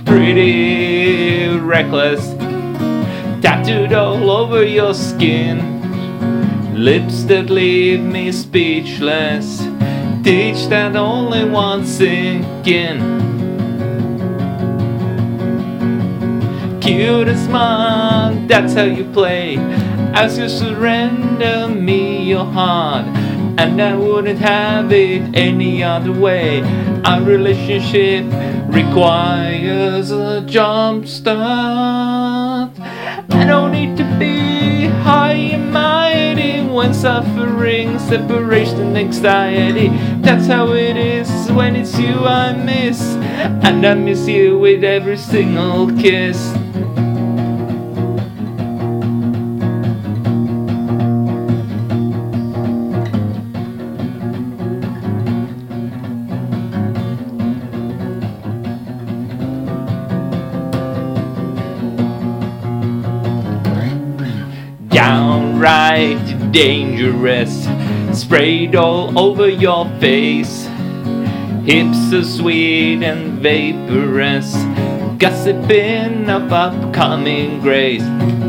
pretty reckless, tattooed all over your skin. Lips that leave me speechless, teach that only one sinking. Cute and smart, that's how you play, as you surrender me your heart. And I wouldn't have it any other way. Our relationship requires a jump start. I don't need to be high and mighty when suffering, separation, anxiety. That's how it is when it's you I miss, and I miss you with every single kiss. Downright dangerous, sprayed all over your face. Hips are sweet and vaporous, gossiping of upcoming grace.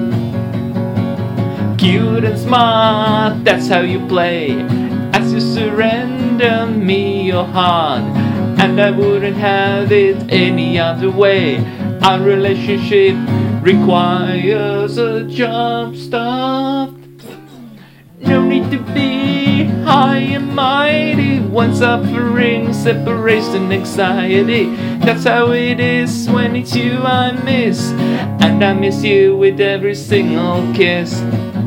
Cute and smart, that's how you play, as you surrender me your heart. And I wouldn't have it any other way. Our relationship requires a jump start. No need to be high and mighty when suffering, separation, anxiety. That's how it is when it's you I miss, and I miss you with every single kiss.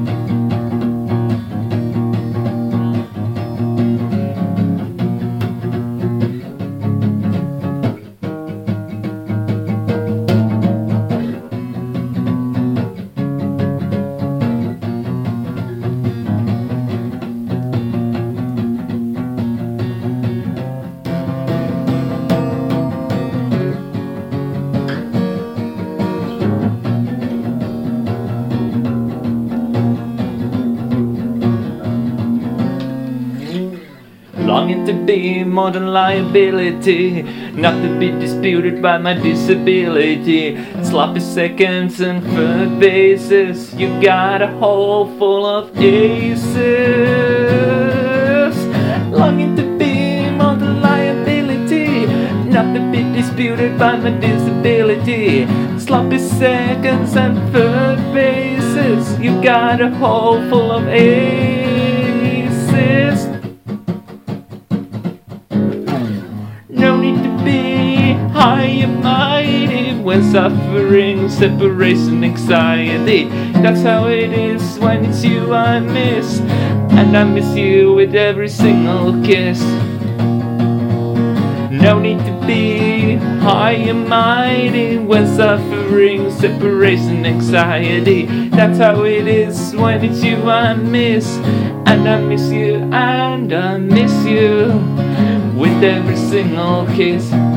Longing to be more than liability, not to be disputed by my disability. Sloppy seconds and third bases, you got a hole full of aces. Longing to be more than liability, not to be disputed by my disability. Sloppy seconds and third bases, you got a hole full of aces. No need to be high and mighty when suffering, separation, anxiety. That's how it is when it's you I miss, and I miss you with every single kiss. No need to be high and mighty when suffering, separation, anxiety. That's how it is when it's you I miss, and I miss you, and I miss you with every single kiss.